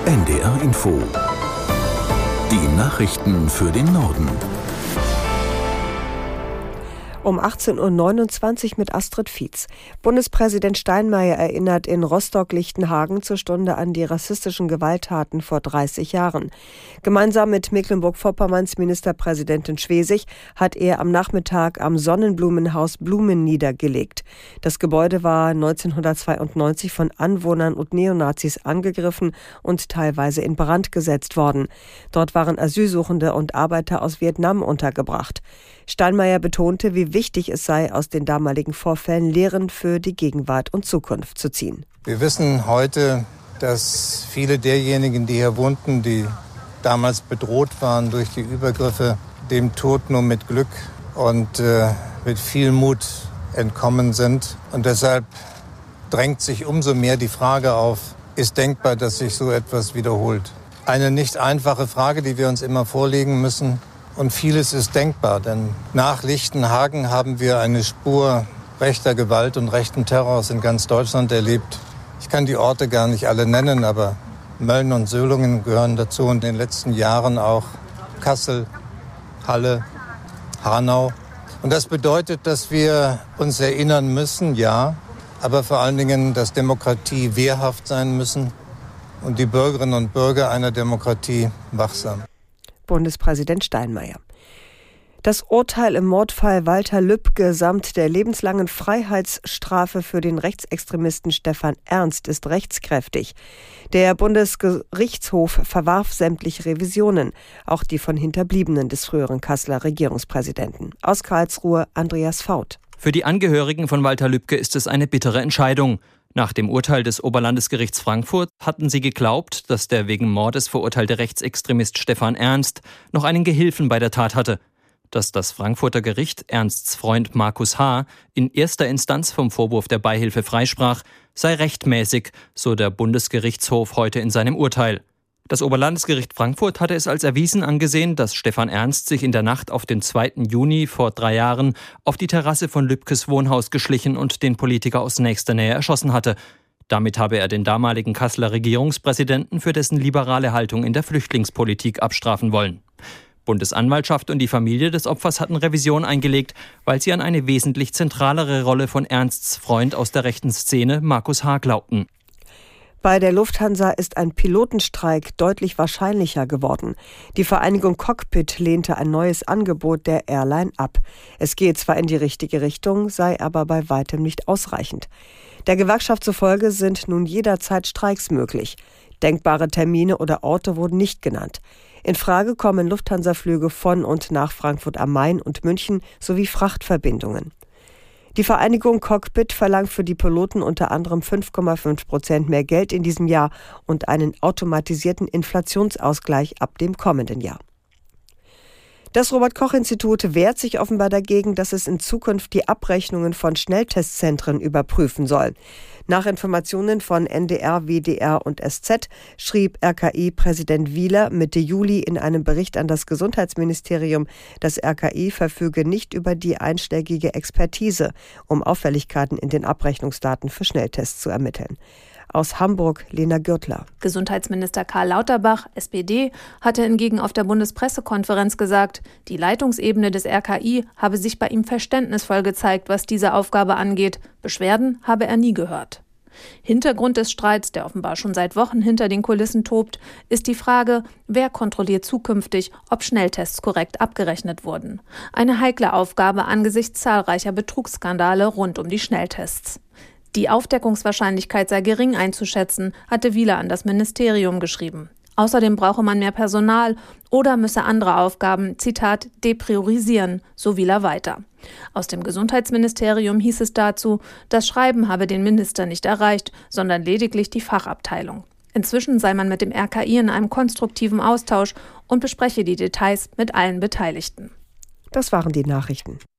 NDR Info. Die Nachrichten für den Norden. Um 18.29 Uhr mit Astrid Fietz. Bundespräsident Steinmeier erinnert in Rostock-Lichtenhagen zur Stunde an die rassistischen Gewalttaten vor 30 Jahren. Gemeinsam mit Mecklenburg-Vorpommerns Ministerpräsidentin Schwesig hat er am Nachmittag am Sonnenblumenhaus Blumen niedergelegt. Das Gebäude war 1992 von Anwohnern und Neonazis angegriffen und teilweise in Brand gesetzt worden. Dort waren Asylsuchende und Arbeiter aus Vietnam untergebracht. Steinmeier betonte, wie wichtig es sei, aus den damaligen Vorfällen Lehren für die Gegenwart und Zukunft zu ziehen. Wir wissen heute, dass viele derjenigen, die hier wohnten, die damals bedroht waren durch die Übergriffe, dem Tod nur mit Glück und mit viel Mut entkommen sind. Und deshalb drängt sich umso mehr die Frage auf, ist denkbar, dass sich so etwas wiederholt? Eine nicht einfache Frage, die wir uns immer vorlegen müssen. Und vieles ist denkbar, denn nach Lichtenhagen haben wir eine Spur rechter Gewalt und rechten Terrors in ganz Deutschland erlebt. Ich kann die Orte gar nicht alle nennen, aber Mölln und Söhlungen gehören dazu und in den letzten Jahren auch Kassel, Halle, Hanau. Und das bedeutet, dass wir uns erinnern müssen, ja, aber vor allen Dingen, dass Demokratie wehrhaft sein müssen und die Bürgerinnen und Bürger einer Demokratie wachsam. Bundespräsident Steinmeier. Das Urteil im Mordfall Walter Lübcke samt der lebenslangen Freiheitsstrafe für den Rechtsextremisten Stefan Ernst ist rechtskräftig. Der Bundesgerichtshof verwarf sämtliche Revisionen, auch die von Hinterbliebenen des früheren Kasseler Regierungspräsidenten. Aus Karlsruhe Andreas Faut. Für die Angehörigen von Walter Lübcke ist es eine bittere Entscheidung. Nach dem Urteil des Oberlandesgerichts Frankfurt hatten sie geglaubt, dass der wegen Mordes verurteilte Rechtsextremist Stefan Ernst noch einen Gehilfen bei der Tat hatte. Dass das Frankfurter Gericht Ernsts Freund Markus H. in erster Instanz vom Vorwurf der Beihilfe freisprach, sei rechtmäßig, so der Bundesgerichtshof heute in seinem Urteil. Das Oberlandesgericht Frankfurt hatte es als erwiesen angesehen, dass Stefan Ernst sich in der Nacht auf den 2. Juni vor 3 Jahren auf die Terrasse von Lübkes Wohnhaus geschlichen und den Politiker aus nächster Nähe erschossen hatte. Damit habe er den damaligen Kasseler Regierungspräsidenten für dessen liberale Haltung in der Flüchtlingspolitik abstrafen wollen. Bundesanwaltschaft und die Familie des Opfers hatten Revision eingelegt, weil sie an eine wesentlich zentralere Rolle von Ernsts Freund aus der rechten Szene, Markus H., glaubten. Bei der Lufthansa ist ein Pilotenstreik deutlich wahrscheinlicher geworden. Die Vereinigung Cockpit lehnte ein neues Angebot der Airline ab. Es gehe zwar in die richtige Richtung, sei aber bei weitem nicht ausreichend. Der Gewerkschaft zufolge sind nun jederzeit Streiks möglich. Denkbare Termine oder Orte wurden nicht genannt. In Frage kommen Lufthansa-Flüge von und nach Frankfurt am Main und München sowie Frachtverbindungen. Die Vereinigung Cockpit verlangt für die Piloten unter anderem 5,5% mehr Geld in diesem Jahr und einen automatisierten Inflationsausgleich ab dem kommenden Jahr. Das Robert-Koch-Institut wehrt sich offenbar dagegen, dass es in Zukunft die Abrechnungen von Schnelltestzentren überprüfen soll. Nach Informationen von NDR, WDR und SZ schrieb RKI-Präsident Wieler Mitte Juli in einem Bericht an das Gesundheitsministerium, das RKI verfüge nicht über die einschlägige Expertise, um Auffälligkeiten in den Abrechnungsdaten für Schnelltests zu ermitteln. Aus Hamburg, Lena Gürtler. Gesundheitsminister Karl Lauterbach, SPD, hatte hingegen auf der Bundespressekonferenz gesagt, die Leitungsebene des RKI habe sich bei ihm verständnisvoll gezeigt, was diese Aufgabe angeht. Beschwerden habe er nie gehört. Hintergrund des Streits, der offenbar schon seit Wochen hinter den Kulissen tobt, ist die Frage, wer kontrolliert zukünftig, ob Schnelltests korrekt abgerechnet wurden. Eine heikle Aufgabe angesichts zahlreicher Betrugsskandale rund um die Schnelltests. Die Aufdeckungswahrscheinlichkeit sei gering einzuschätzen, hatte Wieler an das Ministerium geschrieben. Außerdem brauche man mehr Personal oder müsse andere Aufgaben, Zitat, depriorisieren, so Wieler weiter. Aus dem Gesundheitsministerium hieß es dazu, das Schreiben habe den Minister nicht erreicht, sondern lediglich die Fachabteilung. Inzwischen sei man mit dem RKI in einem konstruktiven Austausch und bespreche die Details mit allen Beteiligten. Das waren die Nachrichten.